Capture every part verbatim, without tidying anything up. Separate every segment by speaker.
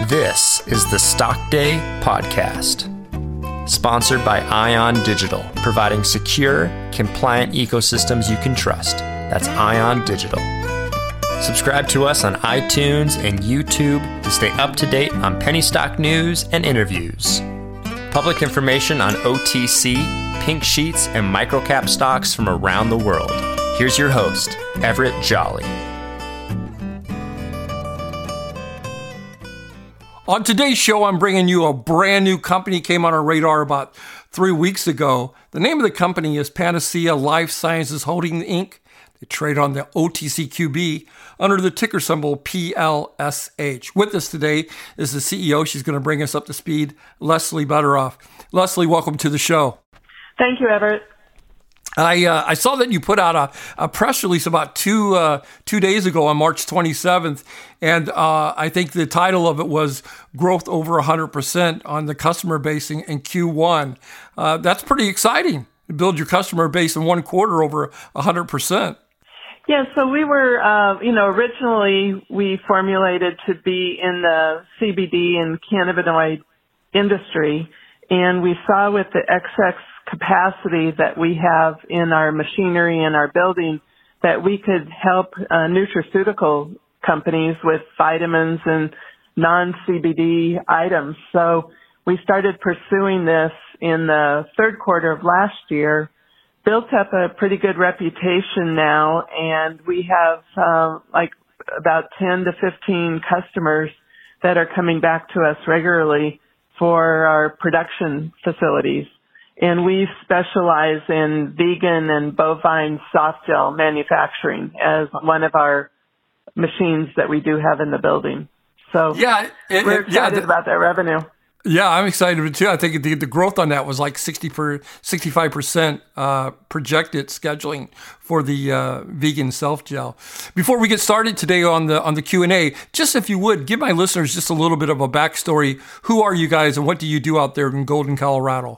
Speaker 1: This is the Stock Day Podcast, sponsored by Ion Digital, providing secure, compliant ecosystems you can trust. That's Ion Digital. Subscribe to us on iTunes and YouTube to stay up to date on penny stock news and interviews. Public information on O T C, pink sheets, and microcap stocks from around the world. Here's your host, Everett Jolly.
Speaker 2: On today's show, I'm bringing you a brand new company. Came on our radar about three weeks ago. The name of the company is Panacea Life Sciences Holdings, Incorporated. They trade on the O T C Q B under the ticker symbol P L S H. With us today is the C E O. She's going to bring us up to speed, Leslie Butteroff. Leslie, welcome to the show.
Speaker 3: Thank you, Everett.
Speaker 2: I uh, I saw that you put out a, a press release about two uh, two days ago on March twenty-seventh, and uh, I think the title of it was "Growth Over one hundred percent on the Customer Base in, in Q one." Uh, that's pretty exciting to build your customer base in one quarter over one hundred percent.
Speaker 3: Yeah, so we were, uh, you know, originally we formulated to be in the C B D and cannabinoid industry, and we saw with the excess capacity that we have in our machinery and our building that we could help uh, nutraceutical companies with vitamins and non-C B D items. So we started pursuing this in the third quarter of last year, built up a pretty good reputation now, and we have uh, like about ten to fifteen customers that are coming back to us regularly for our production facilities. And we specialize in vegan and bovine soft gel manufacturing as one of our machines that we do have in the building. So
Speaker 2: yeah, it,
Speaker 3: we're
Speaker 2: it,
Speaker 3: excited
Speaker 2: yeah, the,
Speaker 3: about that revenue.
Speaker 2: Yeah, I'm excited too. I think the, the growth on that was like sixty per sixty-five percent uh, projected scheduling for the uh, vegan self gel. Before we get started today on the on the Q and A, just if you would give my listeners just a little bit of a backstory. Who are you guys, and what do you do out there in Golden, Colorado?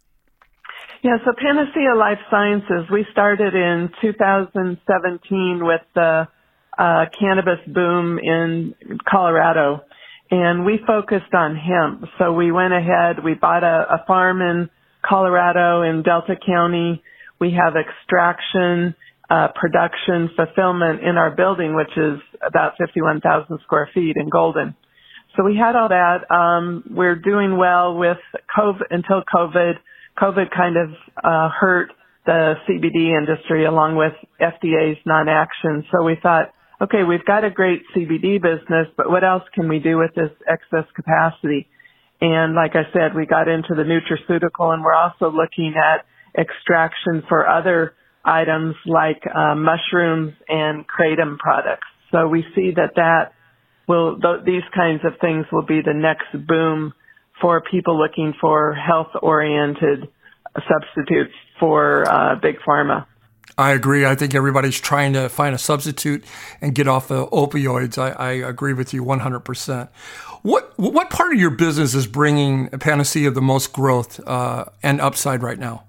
Speaker 3: Yeah, so Panacea Life Sciences, we started in two thousand seventeen with the uh, cannabis boom in Colorado, and we focused on hemp. So we went ahead, we bought a, a farm in Colorado in Delta County. We have extraction, uh, production, fulfillment in our building, which is about fifty-one thousand square feet in Golden. So we had all that. Um, we're doing well with COVID until COVID. COVID kind of uh, hurt the C B D industry along with F D A's non-action. So we thought, okay, we've got a great C B D business, but what else can we do with this excess capacity? And like I said, we got into the nutraceutical, and we're also looking at extraction for other items like uh, mushrooms and kratom products. So we see that that will, th- these kinds of things will be the next boom for people looking for health-oriented substitutes for uh, big pharma.
Speaker 2: I agree. I think everybody's trying to find a substitute and get off the opioids. I, I agree with you one hundred percent. What what part of your business is bringing Panacea the most growth uh, and upside right now?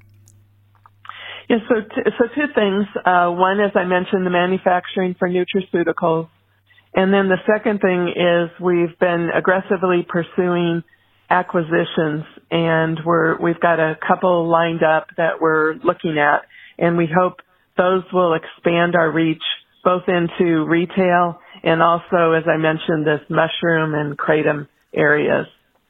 Speaker 3: Yeah, so t- so two things. Uh, one, as I mentioned, the manufacturing for nutraceuticals, and then the second thing is we've been aggressively pursuing acquisitions, and we're, we've got a couple lined up that we're looking at, and we hope those will expand our reach both into retail and also, as I mentioned, this mushroom and kratom areas.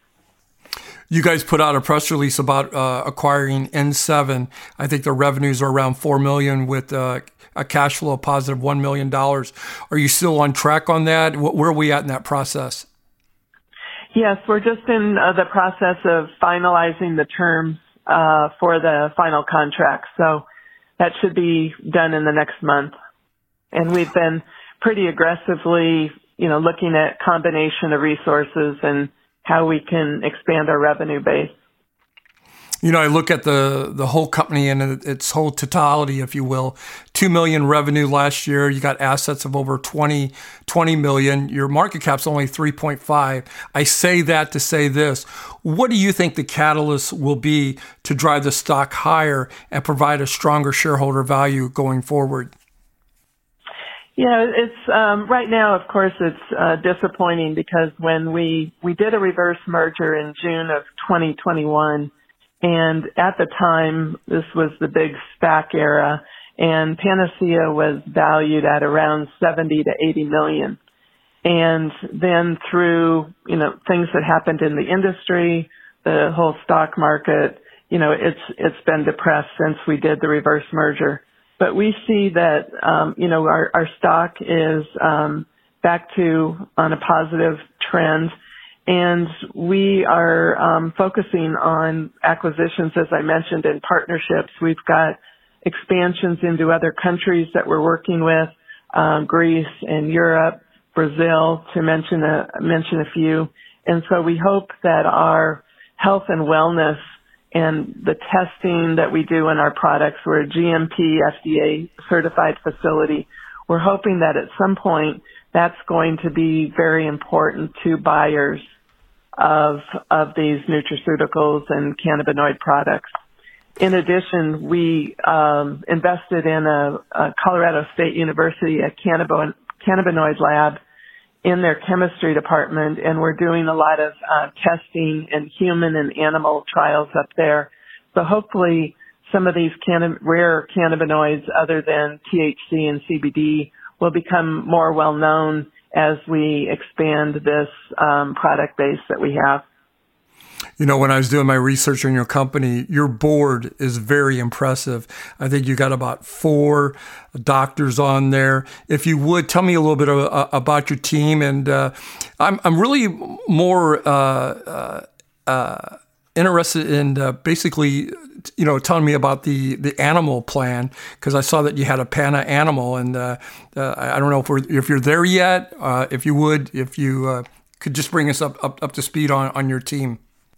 Speaker 2: You guys put out a press release about uh, acquiring N seven. I think the revenues are around four million dollars with uh, a cash flow of positive one million dollars. Are you still on track on that? Where are we at in that process?
Speaker 3: Yes, we're just in uh, the process of finalizing the terms uh, for the final contract. So that should be done in the next month. And we've been pretty aggressively, you know, looking at combination of resources and how we can expand our revenue base.
Speaker 2: You know, I look at the the whole company and its whole totality, if you will. Two million revenue last year. You got assets of over twenty, twenty million. Your market cap's only three point five. I say that to say this. What do you think the catalyst will be to drive the stock higher and provide a stronger shareholder value going forward?
Speaker 3: Yeah, it's um, right now, of course, it's uh, disappointing because when we, we did a reverse merger in June of twenty twenty-one, and at the time, this was the big SPAC era, and Panacea was valued at around seventy to eighty million. And then through, you know, things that happened in the industry, the whole stock market, you know, it's, it's been depressed since we did the reverse merger. But we see that, um, you know, our, our stock is, um, back to on a positive trend. And we are, um, focusing on acquisitions, as I mentioned, and partnerships. We've got expansions into other countries that we're working with, um, Greece and Europe, Brazil, to mention a, mention a few. And so we hope that our health and wellness and the testing that we do in our products, we're a G M P F D A certified facility. We're hoping that at some point that's going to be very important to buyers of, of these nutraceuticals and cannabinoid products. In addition, we um, invested in a, a Colorado State University, a cannabinoid, cannabinoid lab in their chemistry department, and we're doing a lot of uh, testing in human and animal trials up there. So hopefully some of these canna- rare cannabinoids other than T H C and C B D will become more well known as we expand this um, product base that we have.
Speaker 2: You know, when I was doing my research on your company, your board is very impressive. I think you got about four doctors on there. If you would, tell me a little bit of, uh, about your team. And uh, I'm I'm really more uh, uh, uh, interested in uh, basically, you know, telling me about the, the animal plan, because I saw that you had a Pana animal. And uh, uh, I don't know if, we're, if you're there yet. Uh, if you would, if you uh, could just bring us up, up, up to speed on, on your team.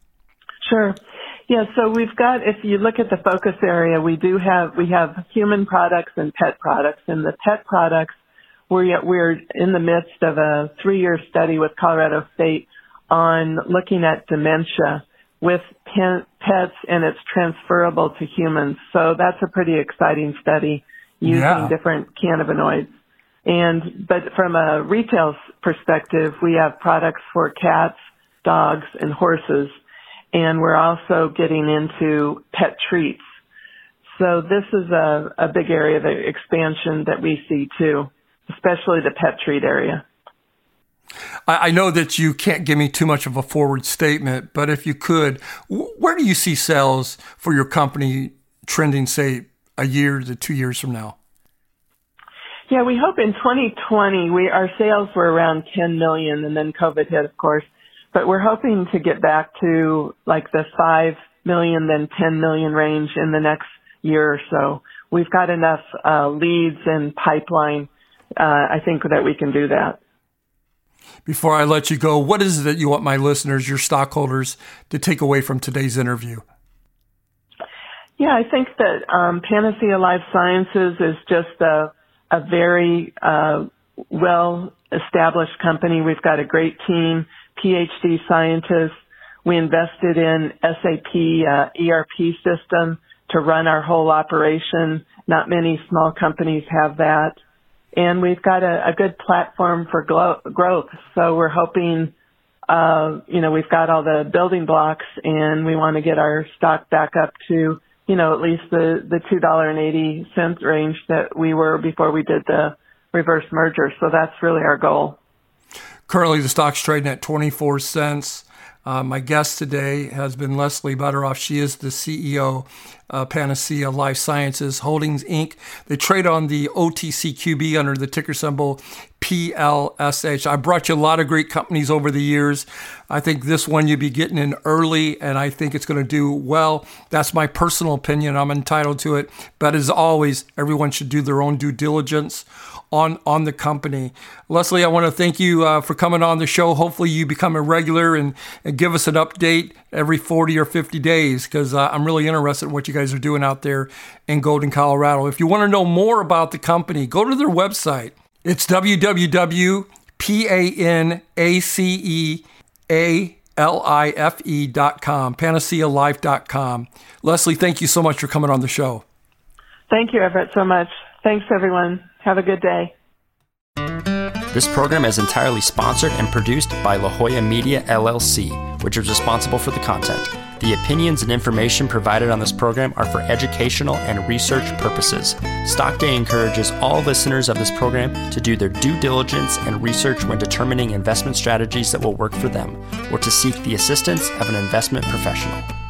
Speaker 3: Sure. Yeah, so we've got, if you look at the focus area, we do have, we have human products and pet products. And the pet products, we're, we're in the midst of a three-year study with Colorado State on looking at dementia with pen, pets, and it's transferable to humans. So that's a pretty exciting study using yeah. different cannabinoids. And, but from a retail perspective, we have products for cats, dogs, and horses. And we're also getting into pet treats. So this is a, a big area of expansion that we see too, especially the pet treat area.
Speaker 2: I know that you can't give me too much of a forward statement, but if you could, where do you see sales for your company trending, say, a year to two years from now?
Speaker 3: Yeah, we hope in twenty twenty, we our sales were around ten million, and then COVID hit, of course. But we're hoping to get back to like the five million, then ten million range in the next year or so. We've got enough uh, leads and pipeline, uh, I think, that we can do that.
Speaker 2: Before I let you go, what is it that you want my listeners, your stockholders, to take away from today's interview?
Speaker 3: Yeah, I think that um, Panacea Life Sciences is just a, a very uh, well-established company. We've got a great team. P H D scientists. We invested in S A P uh, E R P system to run our whole operation. Not many small companies have that. And we've got a, a good platform for glo- growth. So we're hoping, uh, you know, we've got all the building blocks, and we want to get our stock back up to, you know, at least the, the two dollars and eighty cents range that we were before we did the reverse merger. So that's really our goal.
Speaker 2: Currently, the stock's trading at twenty-four cents. Uh, my guest today has been Leslie Butteroff. She is the C E O of Panacea Life Sciences Holdings, Incorporated. They trade on the O T C Q B under the ticker symbol P L S H. I brought you a lot of great companies over the years. I think this one you'll be getting in early, and I think it's going to do well. That's my personal opinion. I'm entitled to it. But as always, everyone should do their own due diligence on on the company. Leslie, I want to thank you uh, for coming on the show. Hopefully you become a regular and, and give us an update every forty or fifty days, because uh, I'm really interested in what you guys are doing out there in Golden, Colorado. If you want to know more about the company, go to their website. It's w w w dot panacea dot com, panacea life dot com. Leslie, thank you so much for coming on the show.
Speaker 3: Thank you, Everett, so much. Thanks, everyone. Have a good day.
Speaker 1: This program is entirely sponsored and produced by La Jolla Media, L L C, which is responsible for the content. The opinions and information provided on this program are for educational and research purposes. Stock Day encourages all listeners of this program to do their due diligence and research when determining investment strategies that will work for them, or to seek the assistance of an investment professional.